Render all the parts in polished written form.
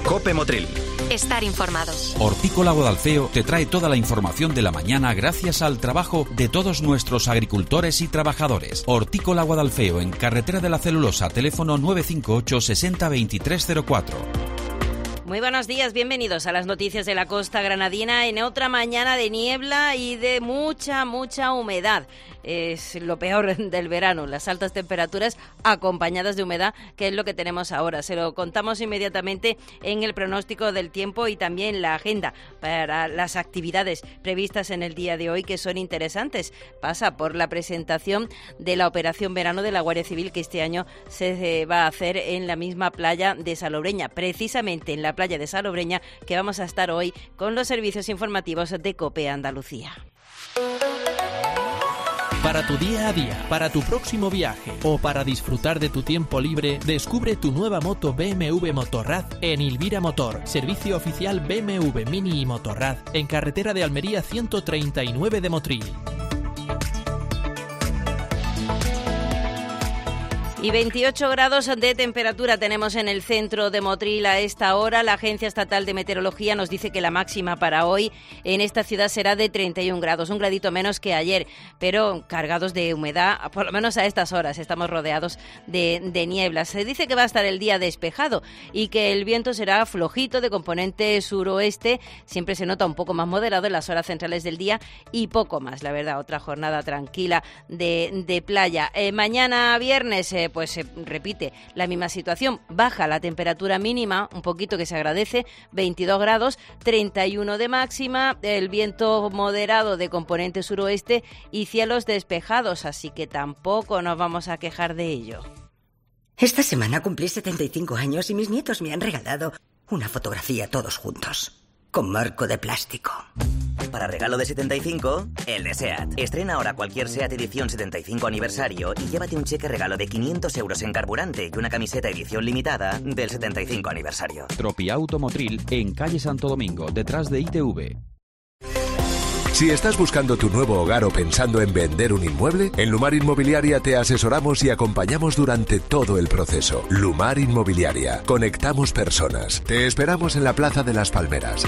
COPE Motril. Estar informados. Hortícola Guadalfeo te trae toda la información de la mañana gracias al trabajo de todos nuestros agricultores y trabajadores. Hortícola Guadalfeo, en Carretera de la Celulosa, teléfono 958 60 2304. Muy buenos días, bienvenidos a las noticias de la costa granadina en otra mañana de niebla y de mucha humedad. Es lo peor del verano, las altas temperaturas acompañadas de humedad, que es lo que tenemos ahora. Se lo contamos inmediatamente en el pronóstico del tiempo y también la agenda para las actividades previstas en el día de hoy, que son interesantes. Pasa por la presentación de la Operación Verano de la Guardia Civil, que este año se va a hacer en la misma playa de Salobreña, precisamente en la playa de Salobreña, que vamos a estar hoy con los servicios informativos de COPE Andalucía. Para tu día a día, para tu próximo viaje o para disfrutar de tu tiempo libre, descubre tu nueva moto BMW Motorrad en Ilvira Motor, servicio oficial BMW Mini y Motorrad, en carretera de Almería 139 de Motril. Y 28 grados de temperatura tenemos en el centro de Motril a esta hora. La Agencia Estatal de Meteorología nos dice que la máxima para hoy en esta ciudad será de 31 grados, un gradito menos que ayer, pero cargados de humedad, por lo menos a estas horas. Estamos rodeados de nieblas. Se dice que va a estar el día despejado y que el viento será flojito de componente suroeste. Siempre se nota un poco más moderado en las horas centrales del día y poco más, la verdad. Otra jornada tranquila de playa. Mañana viernes pues se repite la misma situación. Baja la temperatura mínima, un poquito, que se agradece, 22 grados, 31 de máxima, el viento moderado de componente suroeste y cielos despejados, así que tampoco nos vamos a quejar de ello. Esta semana cumplí 75 años y mis nietos me han regalado una fotografía todos juntos, con marco de plástico. Para regalo de 75, el de SEAT. Estrena ahora cualquier SEAT edición 75 aniversario y llévate un cheque regalo de 500 euros en carburante y una camiseta edición limitada del 75 aniversario. Tropiauto Motril, en calle Santo Domingo, detrás de ITV. Si estás buscando tu nuevo hogar o pensando en vender un inmueble, en Lumar Inmobiliaria te asesoramos y acompañamos durante todo el proceso. Lumar Inmobiliaria. Conectamos personas. Te esperamos en la Plaza de las Palmeras.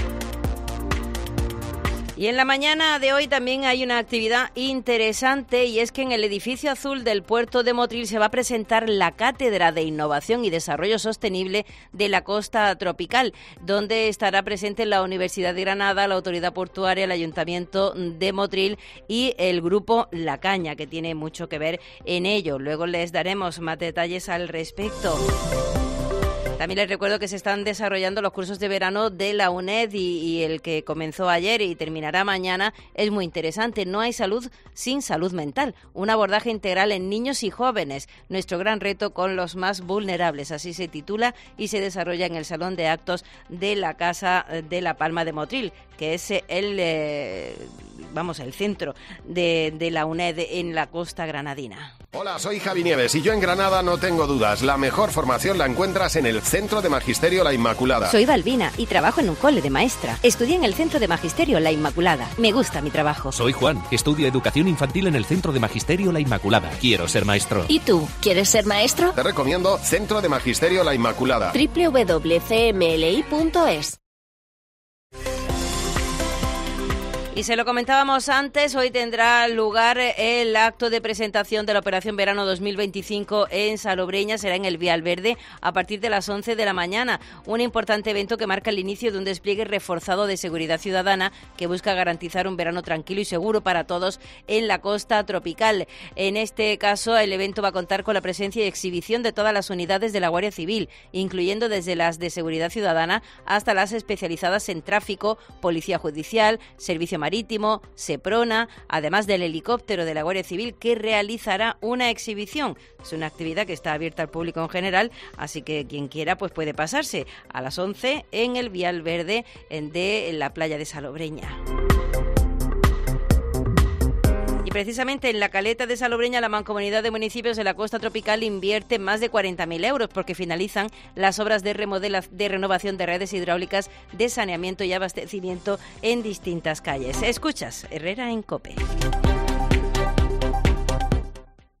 Y en la mañana de hoy también hay una actividad interesante, y es que en el edificio azul del puerto de Motril se va a presentar la Cátedra de Innovación y Desarrollo Sostenible de la Costa Tropical, donde estará presente la Universidad de Granada, la Autoridad Portuaria, el Ayuntamiento de Motril y el Grupo La Caña, que tiene mucho que ver en ello. Luego les daremos más detalles al respecto. También les recuerdo que se están desarrollando los cursos de verano de la UNED y el que comenzó ayer y terminará mañana es muy interesante. No hay salud sin salud mental. Un abordaje integral en niños y jóvenes. Nuestro gran reto con los más vulnerables. Así se titula y se desarrolla en el Salón de Actos de la Casa de la Palma de Motril, que es el centro de la UNED en la costa granadina. Hola, soy Javi Nieves y yo en Granada no tengo dudas. La mejor formación la encuentras en el Centro de Magisterio La Inmaculada. Soy Balbina y trabajo en un cole de maestra. Estudié en el Centro de Magisterio La Inmaculada. Me gusta mi trabajo. Soy Juan, estudio Educación Infantil en el Centro de Magisterio La Inmaculada. Quiero ser maestro. ¿Y tú? ¿Quieres ser maestro? Te recomiendo Centro de Magisterio La Inmaculada. www.cmli.es. Y se lo comentábamos antes, hoy tendrá lugar el acto de presentación de la Operación Verano 2025 en Salobreña, será en el Vial Verde a partir de las 11 de la mañana. Un importante evento que marca el inicio de un despliegue reforzado de seguridad ciudadana que busca garantizar un verano tranquilo y seguro para todos en la costa tropical. En este caso, el evento va a contar con la presencia y exhibición de todas las unidades de la Guardia Civil, incluyendo desde las de seguridad ciudadana hasta las especializadas en tráfico, policía judicial, servicio marítimo, Seprona, además del helicóptero de la Guardia Civil que realizará una exhibición. Es una actividad que está abierta al público en general, así que quien quiera pues puede pasarse a las 11 en el Vial Verde de la playa de Salobreña. Precisamente en la caleta de Salobreña, la Mancomunidad de Municipios de la Costa Tropical invierte más de 40.000 euros porque finalizan las obras de renovación de redes hidráulicas de saneamiento y abastecimiento en distintas calles. Escuchas Herrera en COPE.